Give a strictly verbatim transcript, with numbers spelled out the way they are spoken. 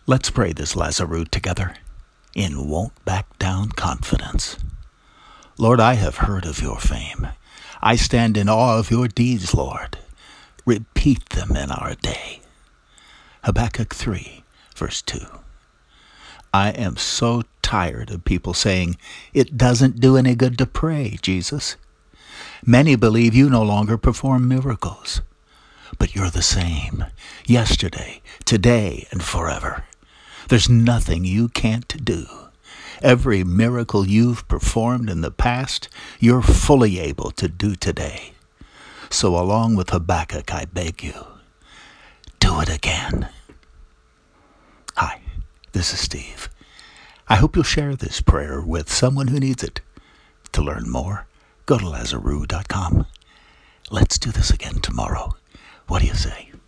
Let's pray this Lazarus together in won't back down confidence. Lord, I have heard of your fame. I stand in awe of your deeds, Lord. Repeat them in our day. Habakkuk three, verse two. I am so tired of people saying, it doesn't do any good to pray, Jesus. Many believe you no longer perform miracles, but you're the same, yesterday, today, and forever. There's nothing you can't do. Every miracle you've performed in the past, you're fully able to do today. So along with Habakkuk, I beg you, do it again. Hi, this is Steve. I hope you'll share this prayer with someone who needs it. To learn more, go to Lazarus dot com. Let's do this again tomorrow. What do you say?